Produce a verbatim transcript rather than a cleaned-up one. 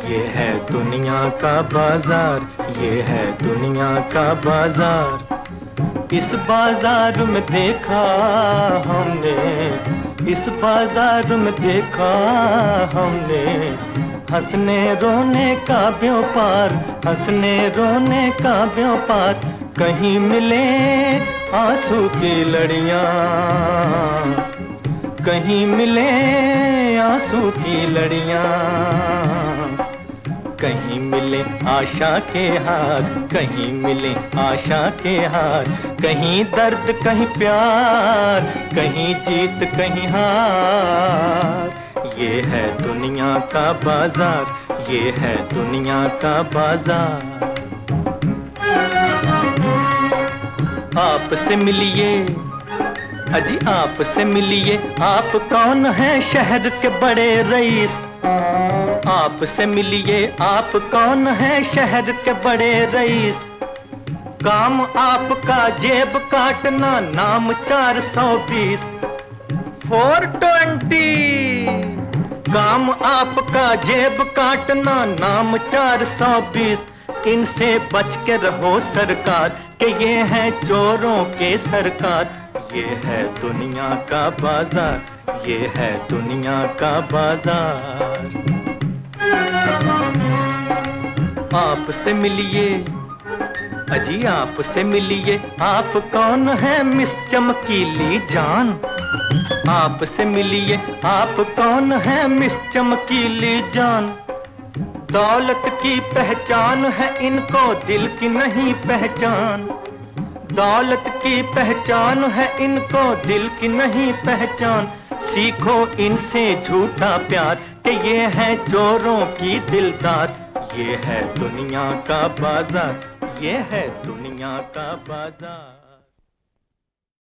ये है दुनिया का बाजार, ये है दुनिया का बाजार। इस बाजार में देखा हमने, इस बाजार में देखा हमने हंसने रोने का व्यापार, हंसने रोने का व्यापार। कहीं मिले आंसू की लड़ियां, कहीं मिले आंसू की लड़ियां, कहीं मिले आशा के हार, कहीं मिले आशा के हार। कहीं दर्द कहीं प्यार, कहीं जीत कहीं हार। ये है दुनिया का बाजार, ये है दुनिया का बाजार। आपसे मिलिए अजी आपसे मिलिए, आप कौन हैं शहर के बड़े रईस। आपसे मिलिए, आप कौन हैं शहर के बड़े रईस। काम आपका जेब काटना, नाम चार सौ बीस फोर ट्वेंटी। काम आपका जेब काटना, नाम चार सौ बीस। इनसे बच के रहो सरकार, कि ये है चोरों के सरकार। ये है दुनिया का बाजार, ये है दुनिया का बाजार। आपसे मिलिए अजी आपसे मिलिए, आप कौन है मिस चमकीली जान। आपसे मिलिए, आप कौन है मिस चमकीली जान। दौलत की पहचान है इनको, दिल की नहीं पहचान। दौलत की पहचान है इनको, दिल की नहीं पहचान। सीखो इनसे झूठा प्यार, कि ये है चोरों की दिलदार। ये है दुनिया का बाजार, ये है दुनिया का बाजार।